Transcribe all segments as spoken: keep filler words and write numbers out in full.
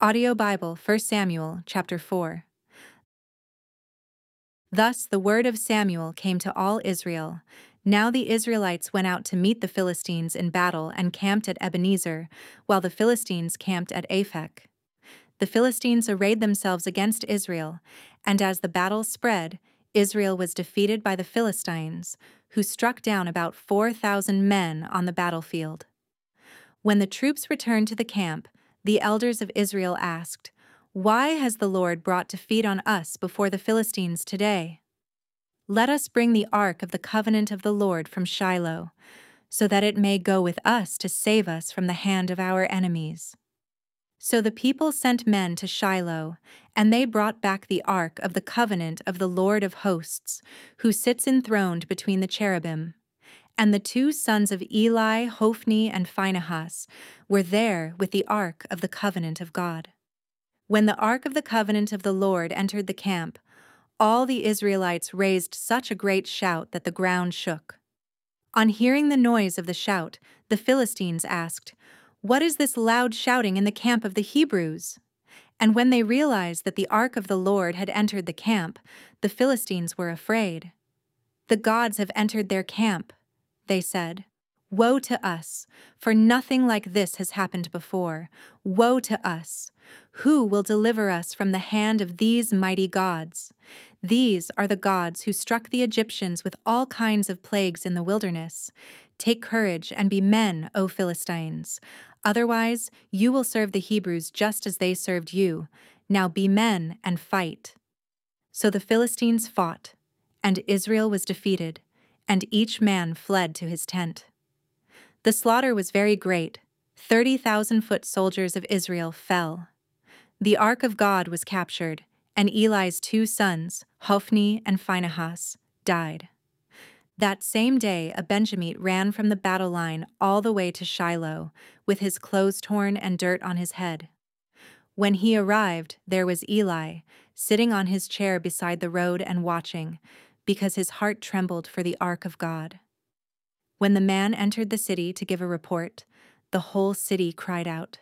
Audio Bible, First Samuel, chapter four. Thus the word of Samuel came to all Israel. Now the Israelites went out to meet the Philistines in battle and camped at Ebenezer, while the Philistines camped at Aphek. The Philistines arrayed themselves against Israel, and as the battle spread, Israel was defeated by the Philistines, who struck down about four thousand men on the battlefield. When the troops returned to the camp, the elders of Israel asked, "Why has the Lord brought defeat on us before the Philistines today? Let us bring the ark of the covenant of the Lord from Shiloh, so that it may go with us to save us from the hand of our enemies." So the people sent men to Shiloh, and they brought back the ark of the covenant of the Lord of hosts, who sits enthroned between the cherubim. And the two sons of Eli, Hophni and Phinehas, were there with the ark of the covenant of God. When the ark of the covenant of the Lord entered the camp, all the Israelites raised such a great shout that the ground shook. On hearing the noise of the shout, the Philistines asked, "What is this loud shouting in the camp of the Hebrews?" And when they realized that the ark of the Lord had entered the camp, the Philistines were afraid. "The gods have entered their camp," they said. "Woe to us, for nothing like this has happened before. Woe to us! Who will deliver us from the hand of these mighty gods? These are the gods who struck the Egyptians with all kinds of plagues in the wilderness. Take courage and be men, O Philistines. Otherwise, you will serve the Hebrews just as they served you. Now be men and fight." So the Philistines fought, and Israel was defeated, and each man fled to his tent. The slaughter was very great. Thirty thousand foot soldiers of Israel fell. The ark of God was captured, and Eli's two sons, Hophni and Phinehas, died. That same day a Benjamite ran from the battle line all the way to Shiloh, with his clothes torn and dirt on his head. When he arrived, there was Eli, sitting on his chair beside the road and watching, because his heart trembled for the ark of God. When the man entered the city to give a report, the whole city cried out.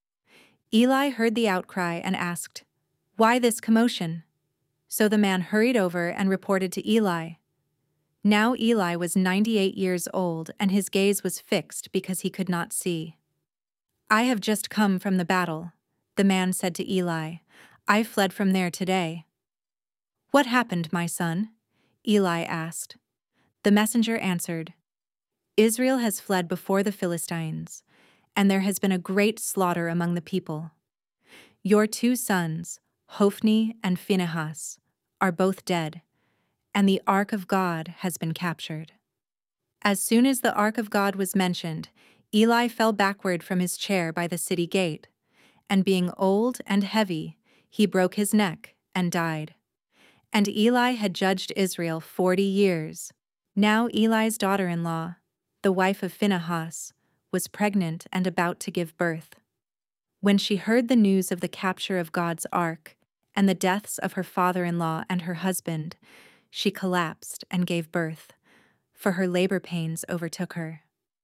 Eli heard the outcry and asked, "Why this commotion?" So the man hurried over and reported to Eli. Now Eli was ninety-eight years old, and his gaze was fixed because he could not see. "I have just come from the battle," the man said to Eli. "I fled from there today." "What happened, my son?" Eli asked. The messenger answered, "Israel has fled before the Philistines, and there has been a great slaughter among the people. Your two sons, Hophni and Phinehas, are both dead, and the ark of God has been captured." As soon as the ark of God was mentioned, Eli fell backward from his chair by the city gate, and being old and heavy, he broke his neck and died. And Eli had judged Israel forty years. Now Eli's daughter-in-law, the wife of Phinehas, was pregnant and about to give birth. When she heard the news of the capture of God's ark and the deaths of her father-in-law and her husband, she collapsed and gave birth, for her labor pains overtook her.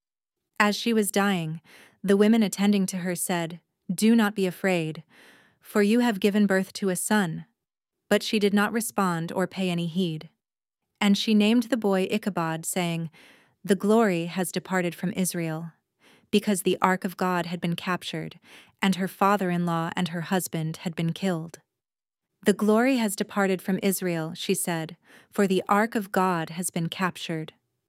As she was dying, the women attending to her said, "Do not be afraid, for you have given birth to a son." But she did not respond or pay any heed. And she named the boy Ichabod, saying, "The glory has departed from Israel," because the ark of God had been captured, and her father-in-law and her husband had been killed. "The glory has departed from Israel," she said, "for the ark of God has been captured."